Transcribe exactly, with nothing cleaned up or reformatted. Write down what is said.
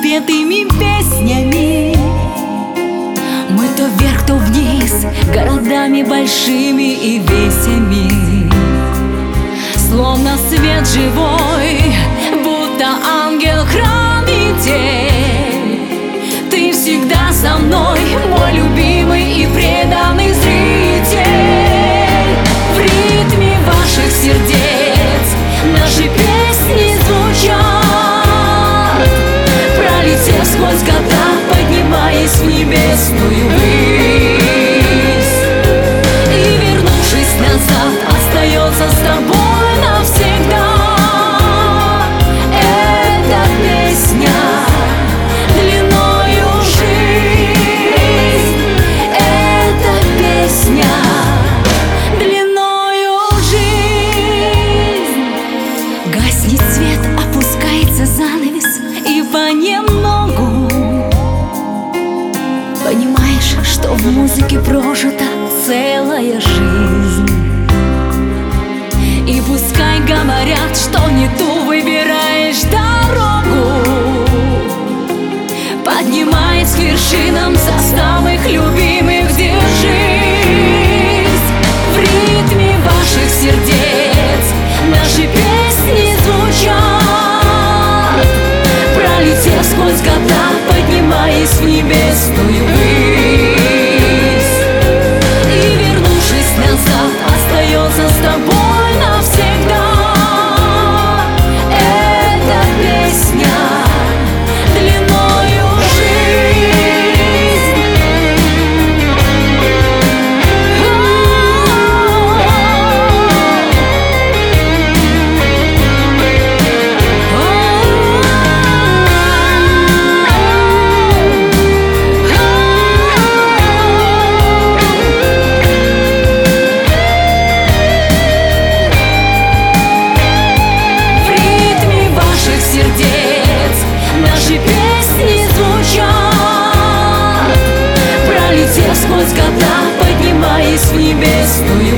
спетыми песнями. Мы то вверх, то вниз, городами большими и весями. Словно свет живой, будто ангел-хранитель. Ты всегда со мной, мой любимый и преданный зритель. В ритме ваших сердец наши песни звучат, пролетев сквозь года, поднимаясь в небесную высь. И вернувшись назад, остается с тобой навсегда. Эта песня длиною жизнь, эта песня длиною жизнь. Гаснет свет, опускается занавес, и понемногу понимаешь, что в музыке прожита целая жизнь. И пускай говорят, что не ту выбираешь дорогу, поднимаясь к вершинам за самых любимых держись. В ритме ваших сердец наши песни звучат, пролетев сквозь года, поднимаясь в небесную высь. И вернувшись назад, остается с тобой навсегда. Эта песня длиною жизнь. Наши песни звучат, пролетев сквозь года, поднимаясь в небесную